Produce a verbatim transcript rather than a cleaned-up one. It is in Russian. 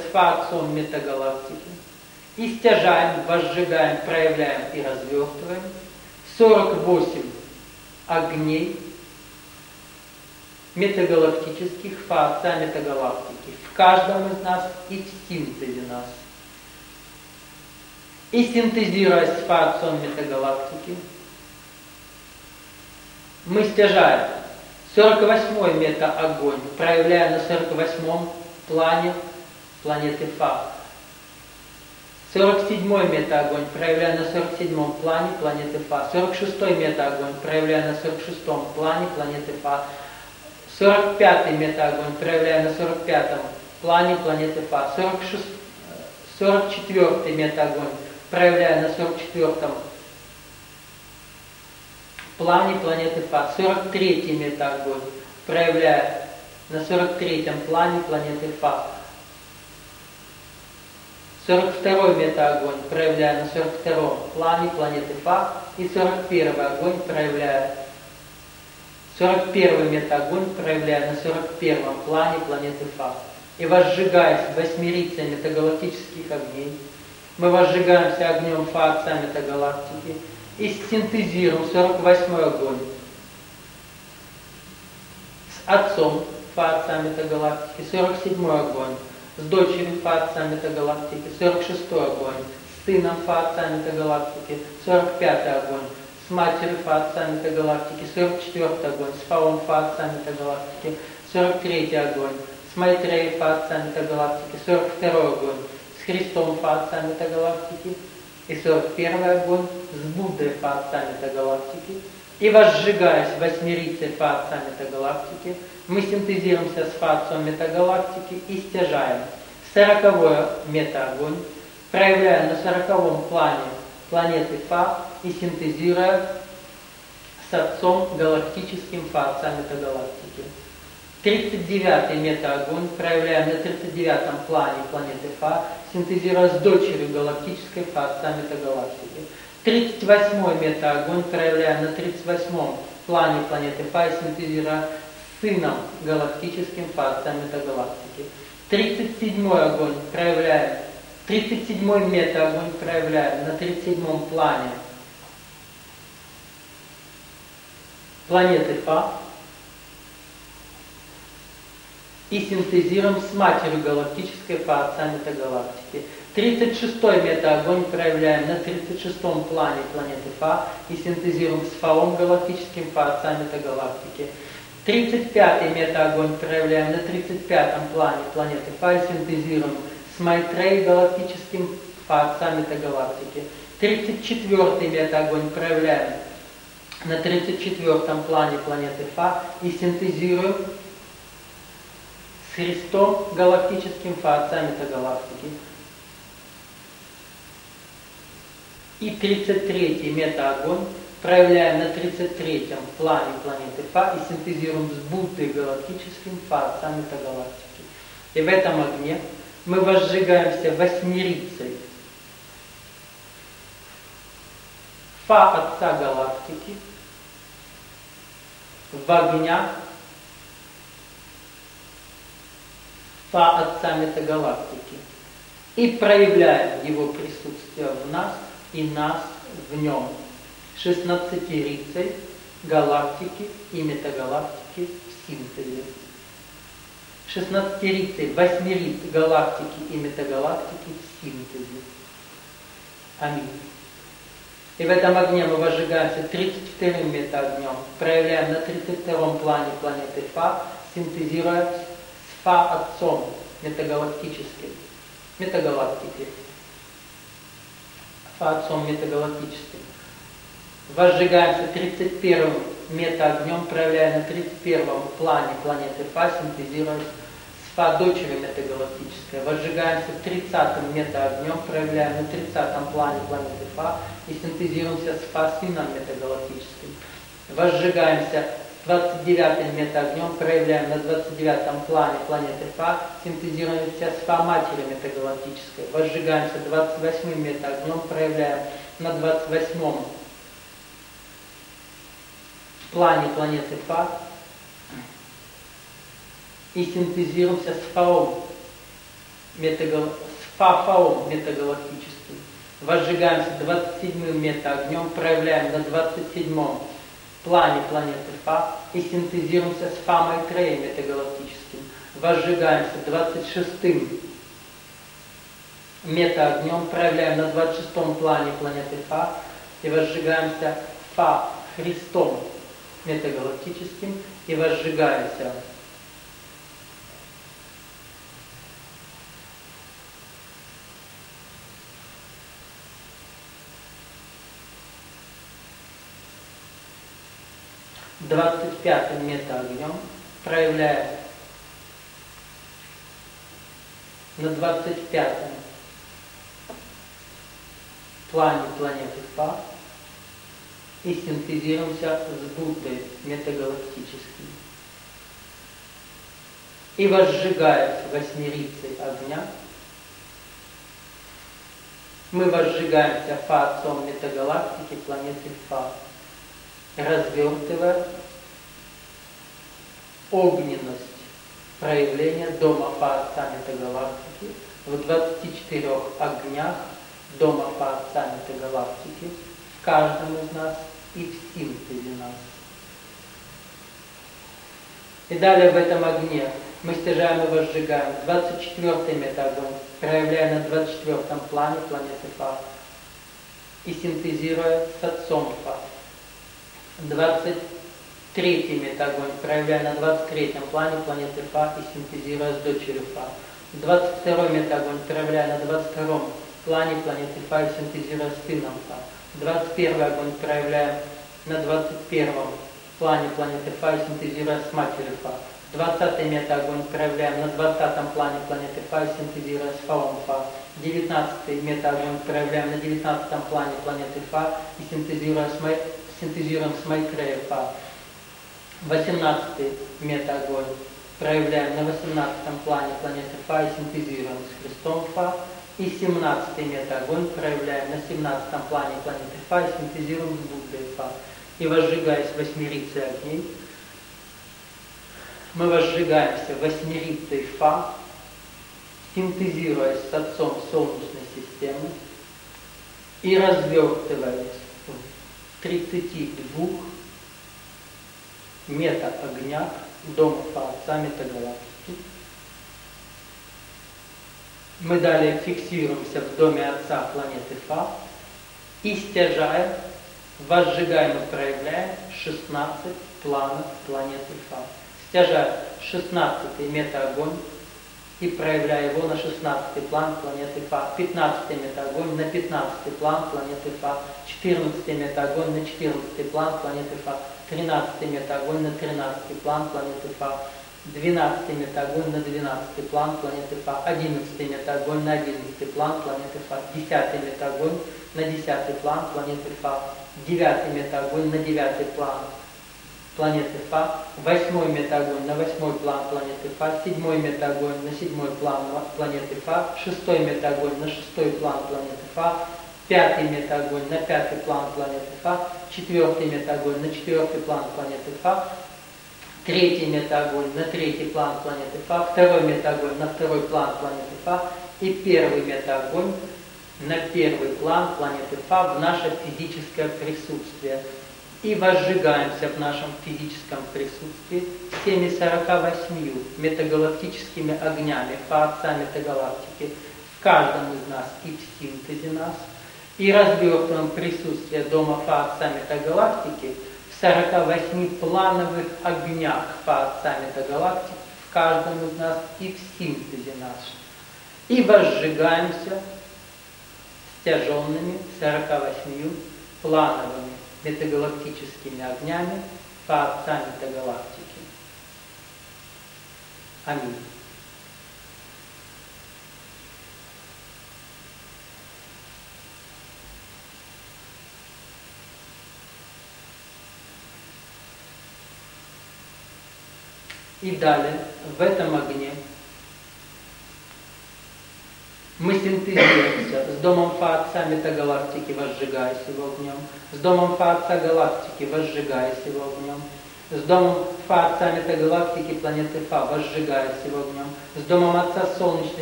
с Фа-Отцом метагалактики и стяжаем, возжигаем, проявляем и развертываем сорок восемь огней метагалактических Фа-Отца метагалактики в каждом из нас и в синтезе нас. И синтезируя с Фа-Отцом метагалактики, мы стяжаем сорок восьмой мета-огонь, проявляя на сорок восьмом плане планеты Фа. сорок седьмой мета-огонь, проявляя на сорок седьмом плане планеты Фа. сорок шестой мета-огонь, проявляя на сорок шестом плане планеты Фа. сорок пятый мета-огонь, проявляя на сорок пятом плане планеты Фа. сорок четвёртый мета-огонь, проявляя на сорок четвёртом плане планеты Фа. сорок третий мета-огонь, проявляя на сорок третьем плане планеты Фа. сорок второй мета-огонь, проявляя на сорок втором плане планеты Фа. И сорок первый огонь, проявляя сорок первый мета-огонь, проявляя на сорок первом плане планеты Фа. И возжигаясь восьмерицей метагалактических огней, мы возжигаемся огнем Фа-Отца метагалактики и синтезируем сорок восьмой огонь с Отцом Фа-Отца метагалактики, сорок седьмой огонь с дочерью Фа-Отца метагалактики, сорок шестой огонь с сыном Фа-Отца метагалактики, сорок пятый огонь с матерью Фа-Отца метагалактики, сорок четвёртый огонь с Фаом Фа-Отца метагалактики, сорок третий огонь с Майтреей Фа-Отца метагалактики, сорок второй огонь с Христом Фа-Отца метагалактики и сорок первый огонь с Буддой Фа-Отца метагалактики. И возжигаясь восьмерицей Фа-Отца метагалактики, мы синтезируемся с Фа-Отцом метагалактики и стяжаем сороковой мета-огонь, проявляя на сороковом плане планеты Фа и синтезируя с Отцом галактическим Фа-Отца метагалактики. тридцать девятый мета-огонь, проявляя на тридцать девятом плане планеты Фа, синтезируя с дочерью галактической Фа-Отца метагалактики. тридцать восьмой мета-огонь, проявляя на тридцать восьмом плане планеты Фа и синтезируя с сыном галактическим Фа-Отца метагалактики. тридцать седьмой огонь, проявляя тридцать седьмой мета-огонь, проявляя на тридцать седьмом плане планеты Фа и синтезируем с матерью галактической Фа-Отца метагалактики. тридцать шестой мета-огонь проявляем на тридцать шестом плане планеты Фа и синтезируем с Фаом галактическим Фа-Отца метагалактики. тридцать пятый мета-огонь проявляем на тридцать пятом плане планеты Фа и синтезируем с Майтреей галактическим Фа-Отца метагалактики. тридцать четвёртый мета-огонь проявляем на тридцать четвёртом плане планеты Фа и синтезируем с Христом галактическим Фа-Отца метагалактики. И тридцать третий мета-огонь проявляем на тридцать третьем плане планеты Фа и синтезируем с Буддой галактическим Фа-Отца метагалактики. И в этом огне мы возжигаемся восьмерицей Фа-Отца галактики в огнях Фа-Отца метагалактики и проявляем его присутствие в нас и нас в нем шестнадцатерицей галактики и метагалактики в синтезе. шестнадцатерицей восьмериц галактики и метагалактики в синтезе. Аминь. И в этом огне мы возжигаемся тридцать вторым мета-огнем, проявляем на тридцать втором плане планеты Фа, синтезируя с Фа-Отцом метагалактическим, метагалактики, Фа-Отцом метагалактическим. Возжигаемся тридцать первым мета-огнем, проявляя на тридцать первом плане планеты Фа, синтезируя с Фа-дочерью метагалактической. Возжигаемся тридцатым мета-огнем, проявляя на тридцатом плане планеты Фа и синтезируемся с Фа-сыном метагалактическим. Возжигаемся двадцать девятым мета-огнем, проявляем на двадцать девятом плане планеты Фа, синтезируемся с Фа-матерью метагалактической. Возжигаемся двадцать восьмым мета-огнем, проявляем на двадцать восьмом плане планеты Фа и синтезируемся с Фаом метагал... с Фа-Фаом метагалактическим. Возжигаемся двадцать седьмым метаогнем, проявляем на двадцать седьмом плане планеты Фа и синтезируемся с Фа-Майтреей метагалактическим. Возжигаемся двадцать шестым метаогнем, проявляем на двадцать шестом плане планеты Фа и возжигаемся Фа Христом метагалактическим и возжигаемся двадцать пятым метаогнем, проявляем на двадцать пятом плане планеты Фа и синтезируемся с Буддой метагалактическим. И возжигаясь восьмерицей огня, мы возжигаемся Фа-Отцом метагалактики планеты Фа, развертывая огненность проявления дома Фа-Отца метагалактики в двадцати четырёх огнях дома Фа-Отца метагалактики в каждом из нас и в синтезе нас. И далее в этом огне мы стяжаем и возжигаем двадцать четвёртый метаогонь, проявляя на двадцать четвёртом плане планеты Фа и синтезируя с Отцом Фа. двадцать третий метаогонь, проявляя на двадцать третьем плане планеты Фа и синтезируя с дочерью Фа. двадцать второй метаогонь, проявляя на двадцать втором плане планеты Фа и синтезируя с сыном Фа. двадцать первый огонь, проявляя на двадцать первом плане планеты Фа и синтезируя с матерью Фа. двадцатый метаогонь, проявляем на двадцатом плане планеты Фа и синтезируя с Фаом Фа. девятнадцатый метаогонь, проявляем на девятнадцатом плане планеты Фа и синтезируя с Май... синтезируем с Майтреей Фа. восемнадцатый метаогонь, проявляем на восемнадцатом плане планеты Фа и синтезируем с Христом Фа. И семнадцатый метаогонь, проявляем на семнадцатом плане планеты Фа и синтезируем с Буддой Фа. И возжигаясь восьмерицей огней, мы возжигаемся восьмерицей Фа, синтезируясь с Отцом Солнечной системы и развертываясь в тридцати двух метаогнях дома Фа-Отца метагалактики. Мы далее фиксируемся в доме Отца планеты Фа и стяжаем, возжигаем и проявляем шестнадцать планов планеты Фа. Стяжаем шестнадцатый метаогонь и проявляя его на шестнадцатый план планеты Фа. пятнадцатый метаогонь на пятнадцатый план планеты Фа. четырнадцатый метаогонь на четырнадцатый план планеты Фа. тринадцатый метаогонь на тринадцатый план планеты Фа. двенадцатый метаогонь на двенадцатый план планеты Фа. одиннадцатый метаогонь на одиннадцатый план планеты Фа. десятый метаогонь на десятый план планеты Фа. девятый метаогонь на девятый план планеты Фа. восьмой метаогонь на восьмой план планеты Фа. седьмой метаогонь на седьмой план планеты Фа. шестой метаогонь на шестой план планеты Фа. пятый метаогонь на пятый план планеты Фа. четвертый метаогонь на четвертый план планеты Фа. Третий метаогонь на третий план планеты Фа. Второй метаогонь на второй план планеты Фа. И первый метаогонь на первый план планеты Фа в наше физическое присутствие. И возжигаемся в нашем физическом присутствии всеми сорока восьмью метагалактическими огнями Фа-Отца метагалактики в каждом из нас и в синтезе нас. И развертываем присутствие дома Фа-Отца метагалактики в сорока восьми плановых огнях Фа-Отца метагалактики в каждом из нас и в синтезе нас. И возжигаемся стяженными сорока восьмию плановыми метагалактическими огнями Фа-Отца метагалактики. Аминь. И далее в этом огне мы синтезируемся с домом Фа-Отца метагалактики, возжигаясь его огнем, с домом Фа-Отца галактики, возжигаясь его огнем, с домом Фа-Отца метагалактики планеты Фа, возжигаясь его огнем, с домом Отца Солнечной